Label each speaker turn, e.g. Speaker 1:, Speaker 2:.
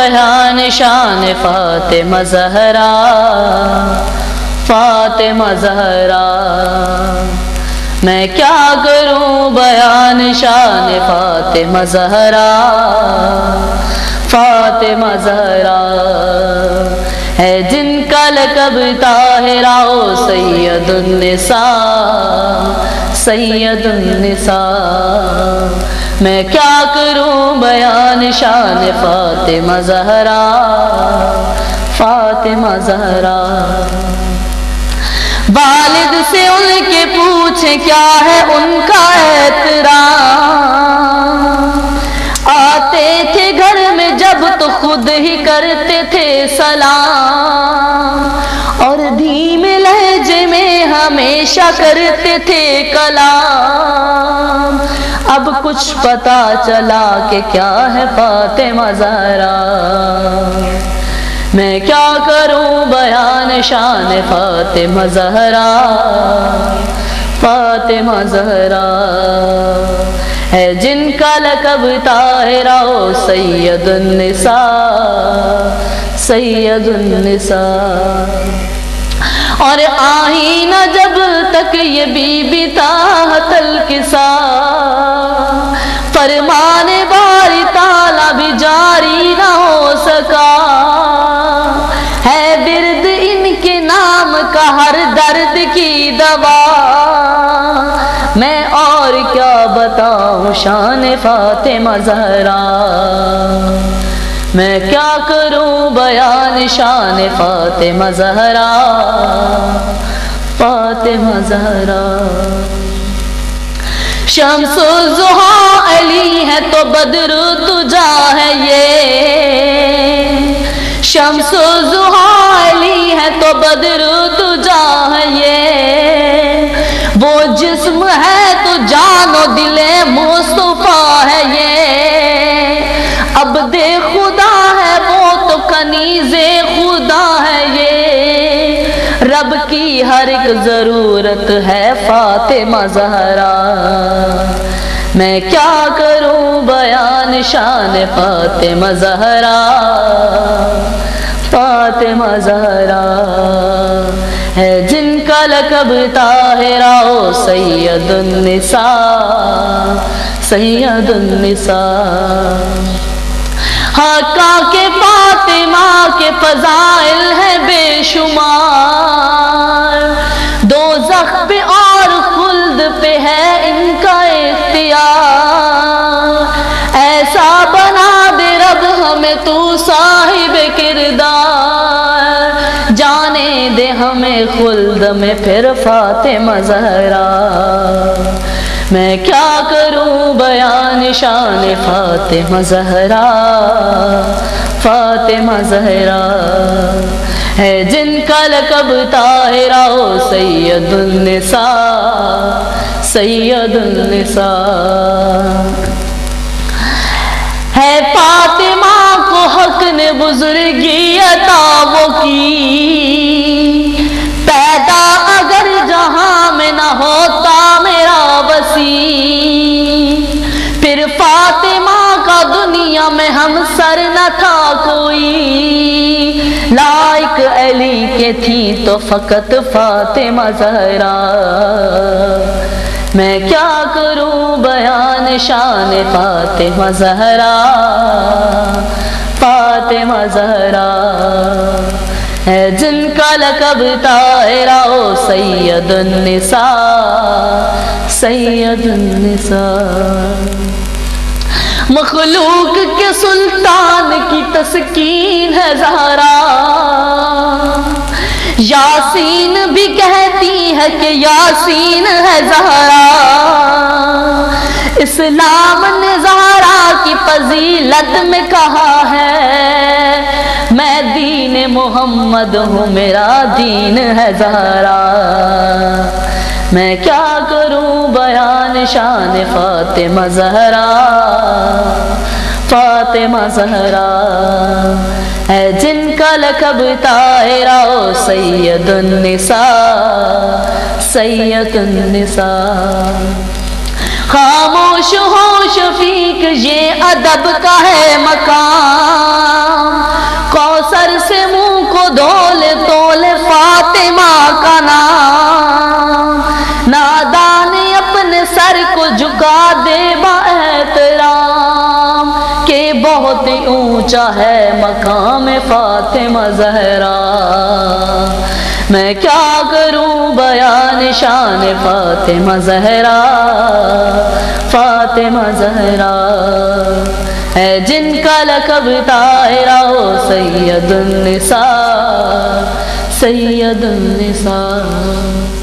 Speaker 1: بیان شان فاطمہ زہرا، فاطمہ زہرا، میں کیا کروں بیان شان فاطمہ زہرا، فاطمہ زہرا، ہے جن کا لقب طاہرہ و سید النساء، سید النساء، میں کیا کروں بیان شان فاطمہ زہرا، فاطمہ زہرا۔ والد سے ان کے پوچھیں کیا ہے ان کا احترام، آتے تھے گھر میں جب تو خود ہی کرتے تھے سلام، اور دھیمے لہجے میں ہمیشہ کرتے تھے کلام۔ اب کچھ پتا چلا کہ کیا ہے فاطمہ زہرا، میں کیا کروں بیان شان فاطمہ زہرا، فاطمہ زہرا، ہے جن کا لقب طاہرہ و سید النساء، سید النساء۔ اور آئینہ جب تک یہ بی بی تحت الکساء، فرمان باری تعالیٰ بھی جاری نہ ہو سکا، ہے برد ان کے نام کا ہر درد کی دوا، میں اور کیا بتاؤں شان فاطمہ زہرا، میں کیا کروں بیان شان فاطمہ زہرا، فاطمہ زہرا۔ شمس الضحیٰ علی ہے تو بدر الدجا ہے یہ، شمس الضحیٰ علی ہے تو بدر الدجا ہے یہ، وہ جسم ہے تو جان و دل مصطفیٰ ہے یہ، عبد خدا ہے وہ تو کنیز خدا ہے یہ، رب کی ہر ایک ضرورت ہے فاطمہ زہرا، میں کیا کروں بیان شان فاطمہ زہرا، فاطمہ زہرا، ہے جن کا لقب طاہرہ و سید النساء، سید النساء۔ حقا کے فاطمہ کے فضائل ہے بے شمار، دوزخ پہ اور خلد پہ ہے ان کا اختیار، ایسا بنا دے رب ہمیں تو صاحب کردار، جانے دے ہمیں خلد میں پھر فاطمہ زہرا، میں کیا کروں بیان شان فاطمہ زہرا، فاطمہ زہرا، ہے جن کا لقب طاہرہ و سید النساء، سید النساء، ہے فاطمہ کو حق نے بزرگی عطا وہ کی، پیدا اگر جہاں میں نہ ہوتا میرا وسیع، پھر فاطمہ کا دنیا میں ہم سر نہ تھا کوئی، لائق علی کے تھی تو فقط فاطمہ زہرا، میں کیا کروں بیان شان فاطمہ زہرا، فاطمہ زہرا، ہے جن کا لقب طاہرہ و سید النساء، سید النساء۔ مخلوق کے سلطان کی تسکین ہے زہرا، یاسین بھی کہتی ہے کہ یاسین ہے زہرا، اسلام نے زہرا کی فضیلت میں کہا ہے، میں دین محمد ہوں میرا دین ہے زہرا، میں کیا کروں بیان شان فاطمہ زہرا، فاطمہ زہرا، ہے جن کا لقب طاہرہ و سید النساء، سید النساء۔ خاموش ہو شفیق یہ ادب کا ہے مقام، کوثر سے منہ کو دھولے تولے فاطمہ کا نام، نادان اپنے سر کو جھکا دے با احترام کہ بہت ہی اونچا ہے مقام فاطمہ زہرا۔ میں کیا کروں بیان شان فاطمہ زہرا، فاطمہ زہرا ہے جن کا لقب طاہرہ ہو سید النساء، سید النساء۔